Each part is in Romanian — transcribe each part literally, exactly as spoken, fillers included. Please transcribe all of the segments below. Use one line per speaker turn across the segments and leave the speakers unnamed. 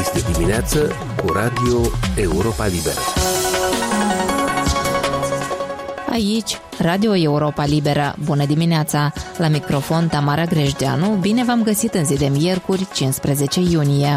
Este dimineață cu Radio Europa Liberă.
Aici, Radio Europa Liberă. Bună dimineața! La microfon Tamara Grejdeanu. Bine v-am găsit în zi de miercuri, cincisprezece iunie.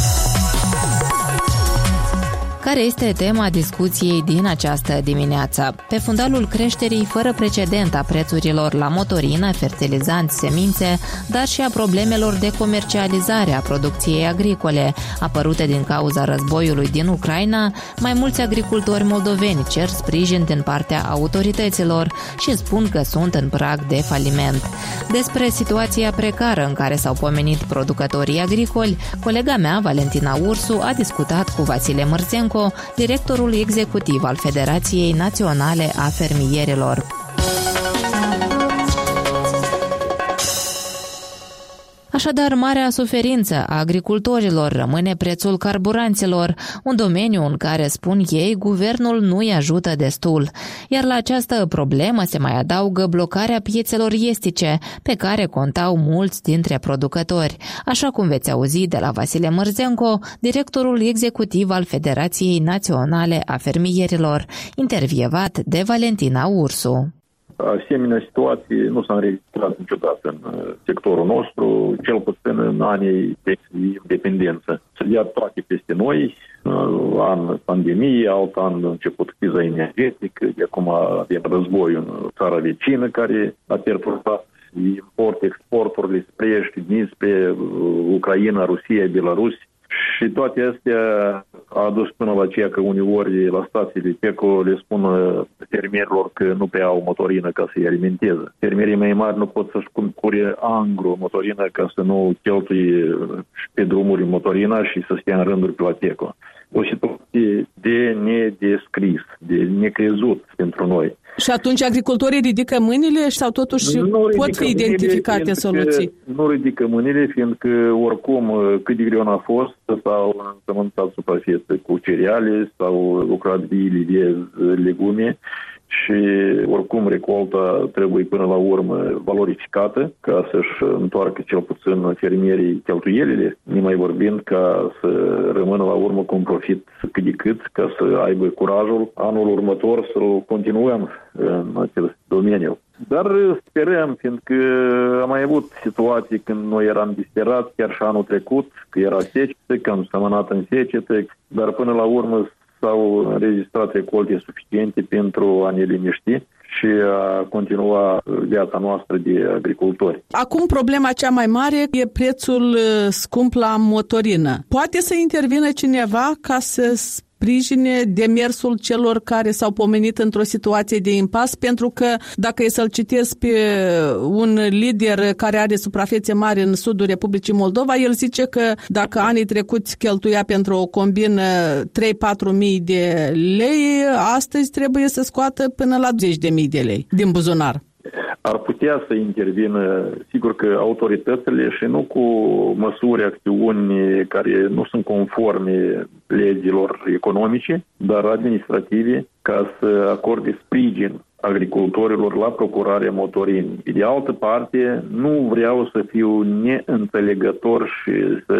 Care este tema discuției din această dimineață? Pe fundalul creșterii fără precedent a prețurilor la motorină, fertilizanți, semințe, dar și a problemelor de comercializare a producției agricole, apărute din cauza războiului din Ucraina, mai mulți agricultori moldoveni cer sprijin din partea autorităților și spun că sunt în prag de faliment. Despre situația precară în care s-au pomenit producătorii agricoli, colega mea, Valentina Ursu, a discutat cu Vasile Mărzenco, directorul executiv al Federației Naționale a Fermierilor. Așadar, marea suferință a agricultorilor rămâne prețul carburanților, un domeniu în care, spun ei, guvernul nu îi ajută destul. Iar la această problemă se mai adaugă blocarea piețelor estice, pe care contau mulți dintre producători, așa cum veți auzi de la Vasile Mărzenco, directorul executiv al Federației Naționale a Fermierilor, intervievat de Valentina Ursu.
Asemenea situații nu s-a înregistrat niciodată în sectorul nostru, cel puțin în anii de independență. Se dea toate peste noi, an pandemie, alt an a început criza energetică, de acum avem războiul în țara vecină care a perturbat import-exporturile spre est, dinspre Ucraina, Rusia, Belarus. Și toate astea a adus până la ceea că uneori la stațiile Peco le spun fermierilor că nu prea au motorină ca să-i alimenteze. Fermierii mai mari nu pot să-și cumpere angro motorină ca să nu cheltuie pe drumuri motorina și să stea în rânduri pe la Peco. O situație de nedescris, de necrezut pentru noi.
Și atunci agricultorii ridică mâinile sau totuși pot fi identificate soluții?
Nu ridică mâinile, fiindcă oricum cât de greu a fost s-au însămânțat suprafețe cu cereale sau lucrat viile de legume și oricum recolta trebuie până la urmă valorificată ca să-și întoarcă cel puțin fermierii cheltuielile, nemai vorbind ca să rămână la urmă cu un profit cât de cât, ca să aibă curajul anul următor să-l continuăm în acest domeniu. Dar sperăm, fiindcă am mai avut situații când noi eram disperați, chiar și anul trecut, că era secetă, că am sămănat în secetă, dar până la urmă s-au înregistrat recolte suficiente pentru a ne liniști și a continua viața noastră de agricultori.
Acum problema cea mai mare e prețul scump la motorină. Poate să intervină cineva ca să sprijine demersul celor care s-au pomenit într-o situație de impas, pentru că dacă e să-l citesc pe un lider care are suprafețe mari în sudul Republicii Moldova, el zice că dacă anii trecuți cheltuia pentru o combină trei-patru mii de lei, astăzi trebuie să scoată până la zece de mii de lei din buzunar.
Ar putea să intervină, sigur că autoritățile și nu cu măsuri, acțiuni care nu sunt conforme legilor economice, dar administrative, ca să acorde sprijin agricultorilor la procurarea motorinii. De altă parte, nu vreau să fiu neînțelegător și să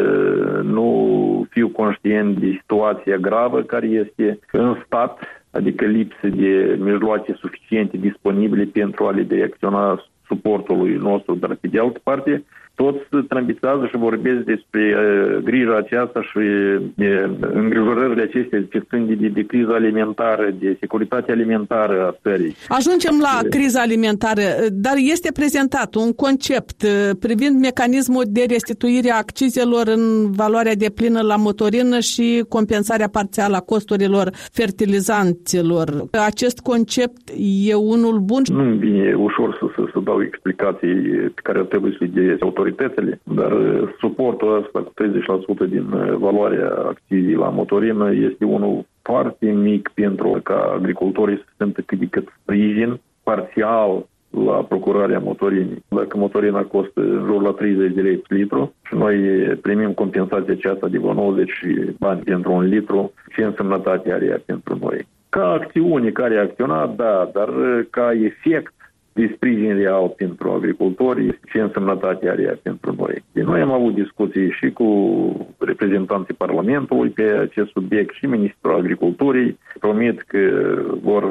nu fiu conștient de situația gravă care este în stat, adică lipsă de mijloace suficiente disponibile pentru a le direcționa suportului nostru, dar pe de altă parte toți trâmbițează și vorbesc despre uh, grija aceasta și uh, îngrijorările acestea ce țin de, de, de criza alimentară, de securitate alimentară a țării.
Ajungem la criza alimentară, dar este prezentat un concept uh, privind mecanismul de restituire a accizelor în valoarea deplină la motorină și compensarea parțială a costurilor fertilizanților. Acest concept e unul bun?
Nu e ușor să, să, să dau explicații pe care trebuie să le dea autoritățile, dar suportul ăsta cu treizeci la sută din valoarea acțizii la motorină este unul foarte mic pentru ca agricultorii să se simtă cât de cât sprijin parțial la procurarea motorinii. Dacă motorina costă în jur la treizeci de lei pe litru și noi primim compensația aceasta de vreo nouăzeci bani pentru un litru, ce însemnătate are ea pentru noi? Ca acțiune care a acționat, da, dar ca efect de sprijin real pentru agricultori, ce însemnătate are ea pentru noi. De noi am avut discuții și cu reprezentanții Parlamentului pe acest subiect și Ministrul Agriculturii. Promit că vor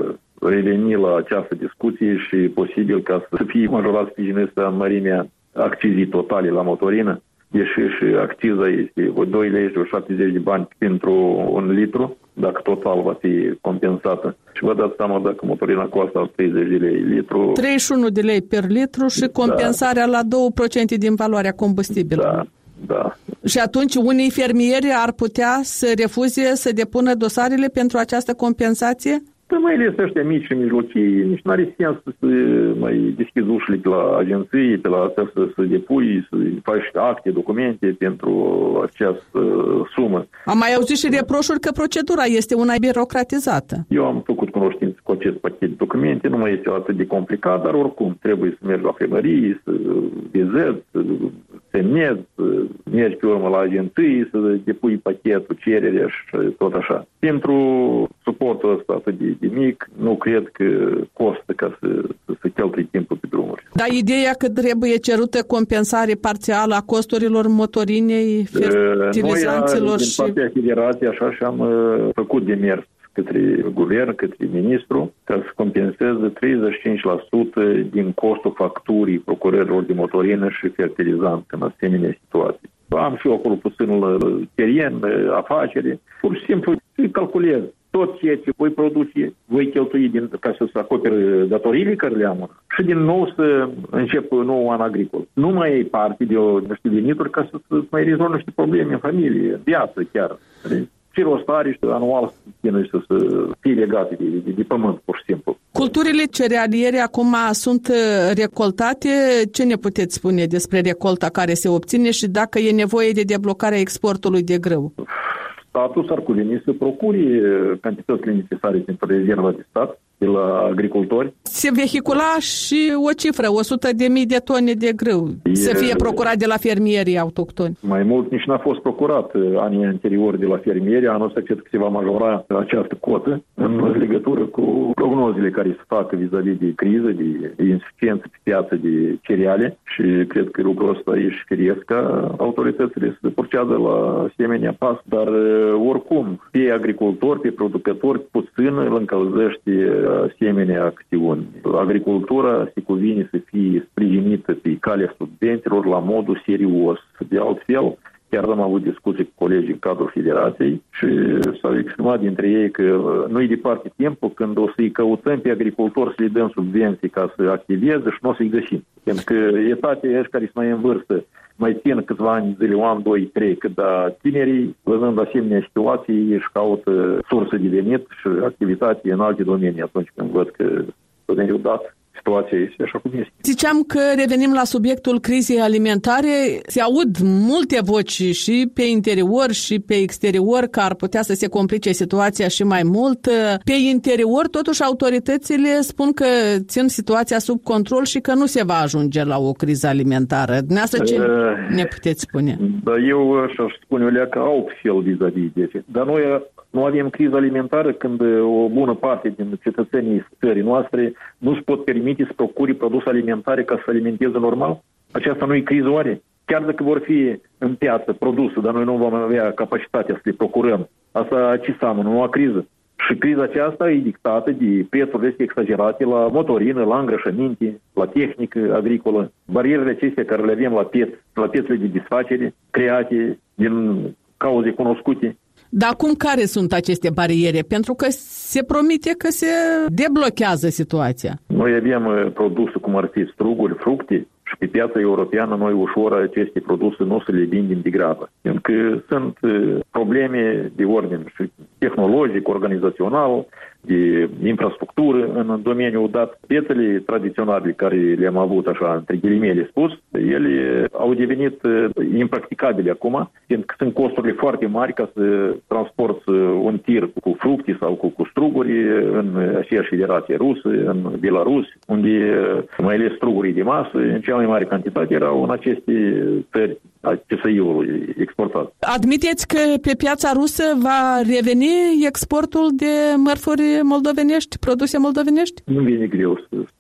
reveni la această discuție și posibil ca să fie majorat sprijinul în mărimea accizii totale la motorină, deși și acciza este doi lei și șaptezeci de bani pentru un litru, dacă total va fi compensată. Și vă dați seama dacă motorina costă treizeci de lei litru.
treizeci și unu de lei per litru și compensarea da. la două la sută din valoarea combustibilului.
Da, da.
Și atunci unii fermieri ar putea să refuze să depună dosarele pentru această compensație?
Mai ales ăștia mici și mijlocii, nici nu are sens să mai deschizi ușile pe la agenții, pe la astea să, să depui, să faci acte, documente pentru această sumă.
Am mai auzit și reproșuri că procedura este una birocratizată.
Eu am făcut cunoștință cu acest pachet de documente, nu mai este atât de complicat, dar oricum trebuie să mergi la primărie, să vizezi, să semnezi, să mergi pe urmă la agenții, să depui pachetul, cererea și tot așa. Pentru suportul ăsta atât de de mic, nu cred că costă ca să, să se cheltui timpul pe drumuri.
Dar ideea că trebuie cerută compensare parțială a costurilor motorinei, fertilizanților
Noi,
și...
din partea Federației, așa și am uh, făcut demers către guvern, către ministru, ca să compenseze treizeci și cinci la sută din costul facturii procurorilor de motorină și fertilizant în asemenea situații. Am și eu acolo puțin la teren, afacere, pur și simplu îi calculez. Tot ceea ce voi produce, voi cheltui din, ca să se acopere datoriile care le am și din nou să încep nou an agricol. Nu mai ai parte de o, niște venituri ca să, să mai rezolvi niște probleme în familie, în viață chiar. Ce rost are și anual să să fie legate de, de, de pământ, pur și simplu.
Culturile cerealiere acum sunt recoltate. Ce ne puteți spune despre recolta care se obține și dacă e nevoie de deblocarea exportului de grâu?
Statul s-ar cuveni să procure cantitățile necesare pentru rezerva de stat de la agricultori.
Se vehicula și o cifră, o sută de mii de tone de grâu, e, să fie procurat de la fermierii autohtoni.
Mai mult nici n-a fost procurat anii anteriori de la fermieri. Anul ăsta cred că se va majora această cotă în legătură cu prognozele care se fac vis-a-vis de criză, de, de insuficiență pe piață de cereale și cred că lucrul ăsta e și firesc ca autoritățile să proceadă la asemenea pas, dar oricum pe agricultori, pe producători puțin îl încălzește asemenea acțiuni. Agricultura se cuvine să fie sprijinită pe calea subvențiilor la modul serios. De altfel, chiar am avut discuții cu colegii în cadrul Federației și s-au exprimat dintre ei că nu-i departe timpul când o să-i căutăm pe agricultori să le dăm subvenții ca să activeze și nu o să-i găsim. Pentru că etatea ăștia care sunt mai în vârstă mai țin câțiva ani zile, un an, doi, trei, cât da tinerii, văzând asemenea situații, își caută sursă de venit și activitate în alte domenii atunci când văd că domeniul dat situația este așa cum este.
Ziceam că revenim la subiectul crizei alimentare. Se aud multe voci și pe interior și pe exterior că ar putea să se complice situația și mai mult. Pe interior, totuși, autoritățile spun că țin situația sub control și că nu se va ajunge la o criză alimentară. Dumneavoastră, ce uh, ne puteți spune?
Da, eu aș spune, Olea, că altfel vis-a-vis de. Dar noi nu avem criză alimentară când o bună parte din cetățenii țării noastre nu își pot permite să procure produse alimentare ca să se alimenteze normal? Aceasta nu e criză oare? Chiar dacă vor fi în piață produse, dar noi nu vom avea capacitatea să le procurăm, asta ce seamănă? Nu o criză. Și criza aceasta e dictată de prețurile exagerate la motorină, la îngrășăminte, la tehnică agricolă. Barierele acestea care le avem la pieț, la piețele de desfacere, create din cauze cunoscute.
Dar acum care sunt aceste bariere? Pentru că se promite că se deblochează situația.
Noi avem produse cum ar fi struguri, fructe și pe piața europeană noi ușor aceste produse nu se le vindem de grabă. Pentru că sunt probleme de ordin tehnologic, organizațional, de infrastructură în domeniul dat. Piețele tradiționale care le-am avut așa, între ghilimele spus, ele au devenit impracticabile acum, pentru că sunt costurile foarte mari ca să transporti un tir cu fructe sau cu, cu struguri în aceeași federație rusă, în Belarus, unde mai ales strugurii de masă, în cea mai mare cantitate, erau în aceste țări a C S I-ului exportat.
Admiteți că pe piața rusă va reveni exportul de mărfuri moldovenești, produse moldovenești?
Nu vine greu să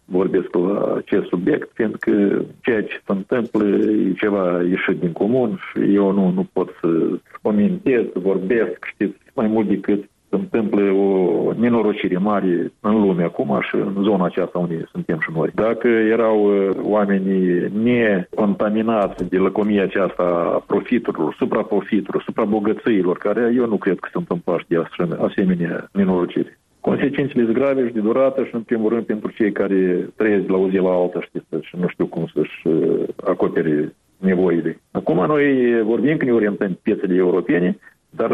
vorbesc la acest subiect, fiindcă ceea ce se întâmplă e ceva ieșit din comun și eu nu, nu pot să comentez, să vorbesc, știți, mai mult decât se întâmplă o nenorocire mare în lume acum și în zona aceasta unde suntem și noi. Dacă erau oamenii necontaminați de lăcomia aceasta a profiturilor, supraprofiturilor, suprabogățiilor, care eu nu cred că sunt împași de asemenea nenorocire. Consecințele sunt grave și de durată și, în primul rând, pentru cei care trăiesc de la o zi la alta, știți, și nu știu cum să-și acopere nevoile. Acum noi vorbim că ne orientăm piețele europene, dar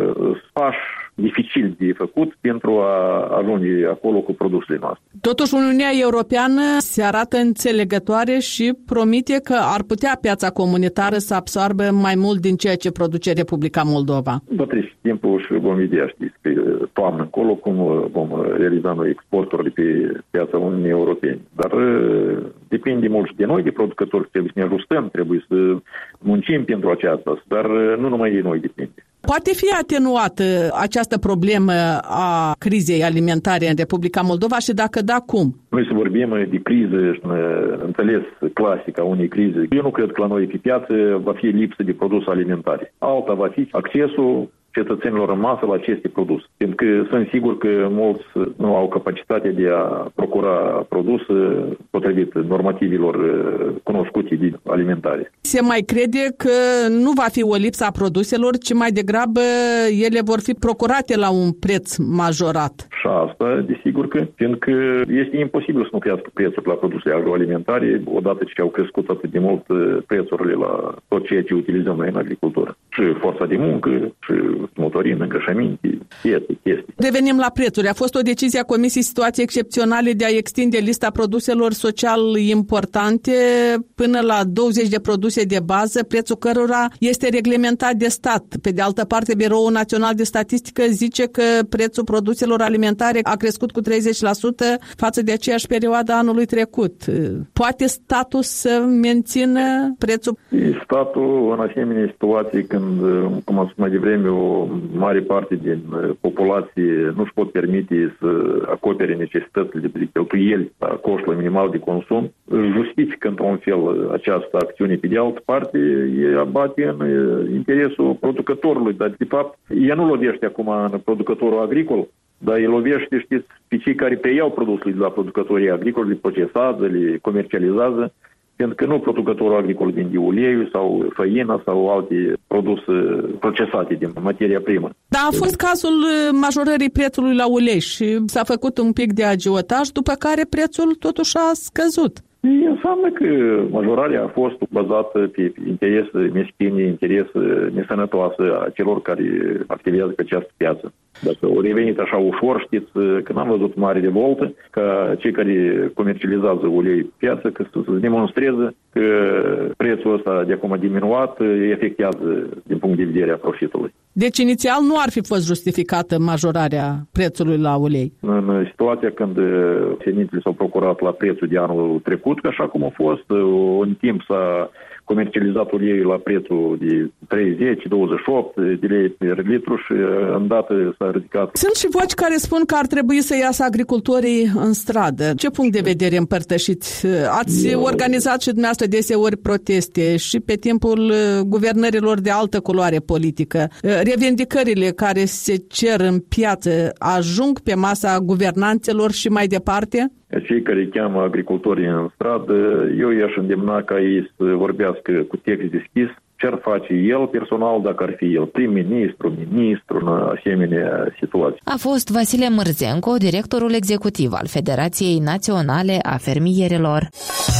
pași dificil de făcut pentru a ajunge acolo cu produsele noastre.
Totuși, Uniunea Europeană se arată înțelegătoare și promite că ar putea piața comunitară să absoarbă mai mult din ceea ce produce Republica Moldova.
Va trece timpul și vom vedea, știți, pe toamnă încolo cum vom realiza noi exporturile pe piața Uniunii Europene. Dar depinde mult și de noi, de producători, trebuie să ne ajustăm, trebuie să muncim pentru aceasta, dar nu numai de noi depinde.
Poate fi atenuată această problemă a crizei alimentare în Republica Moldova și dacă da, cum?
Noi să vorbim de criză și înțeles clasic a unei crize. Eu nu cred că la noi pe piață va fi lipsă de produse alimentare. Alta va fi accesul cetățenilor în masă la aceste produse. Pentru că sunt sigur că mulți nu au capacitatea de a procura produse potrivit normativilor cunoscute de alimentare. Se
mai crede că nu va fi o lipsă a produselor, ci mai degrabă ele vor fi procurate la un preț majorat.
Și asta, desigur că, fiindcă este imposibil să nu crească prețul la produse agroalimentare, odată ce au crescut atât de mult prețurile la tot ceea ce utilizăm noi în agricultură. Și forța de muncă, și motorină, îngrășăminte, chestii, chestii.
Revenim la prețuri. A fost o decizie a Comisiei Situații Excepționale de a extinde lista produselor social importante până la douăzeci de produse de bază, prețul cărora este reglementat de stat. Pe de altă parte, Biroul Național de Statistică zice că prețul produselor alimentare a crescut cu treizeci la sută față de aceeași perioadă anului trecut. Poate statul să mențină prețul?
Statul, în asemenea situații, când, cum am spus mai devreme, o mare parte din populație nu își pot permite să acopere necesitățile de cheltuieli la coșul minimal de consum, justifică într-un fel această acțiune. Pe de altă parte, e abate în interesul producătorului, dar de fapt, ea nu lovește acum în producătorul agricol, dar îi lovește, știți, pe cei care preiau produsele de la producătorii agricoli, le procesează, le comercializează, pentru că nu producătorul agricol vinde uleiul sau făina sau alte produse procesate din materia primă.
Da, a fost cazul majorării prețului la ulei și s-a făcut un pic de agiotaj, după care prețul totuși a scăzut.
Înseamnă că majorarea a fost bazată pe interese meschine, interese nesănătoase a celor care activează pe această piață. Dacă au revenit așa ușor, știți că n-am văzut mare revoltă ca cei care comercializează ulei pe piață, că să se demonstreze că prețul ăsta de acum diminuat efectează din punct de vedere a profitului.
Deci inițial nu ar fi fost justificată majorarea prețului la ulei?
În situația când semințele s-au procurat la prețul de anul trecut, că așa cum a fost, în timp s-a comercializat uleiul la prețul de treizeci douăzeci și opt de lei per litru și îndată s-a ridicat.
Sunt și voci care spun că ar trebui să iasă agricultorii în stradă. Ce punct de vedere împărtășiți? Ați Eu... organizat și dumneavoastră deseori proteste și pe timpul guvernărilor de altă culoare politică. Revendicările care se cer în piață ajung pe masa guvernanților și mai departe?
Cei care cheamă agricultorii în stradă, eu i-aș îndemna ca ei să vorbească cu text deschis ce ar face el personal dacă ar fi el prim-ministru, ministru în asemenea situații.
A fost Vasile Mărzenco, directorul executiv al Federației Naționale a Fermierilor.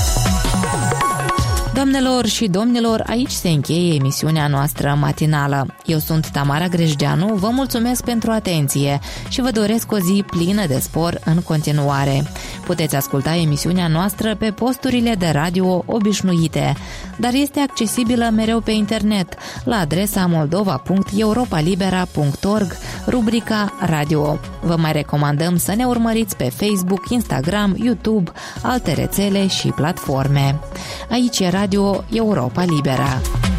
Doamnelor și domnilor, aici se încheie emisiunea noastră matinală. Eu sunt Tamara Grejdeanu, vă mulțumesc pentru atenție și vă doresc o zi plină de spor în continuare. Puteți asculta emisiunea noastră pe posturile de radio obișnuite, dar este accesibilă mereu pe internet, la adresa moldova punct europa libera punct org, rubrica Radio. Vă mai recomandăm să ne urmăriți pe Facebook, Instagram, YouTube, alte rețele și platforme. Aici e Radio Europa Libera.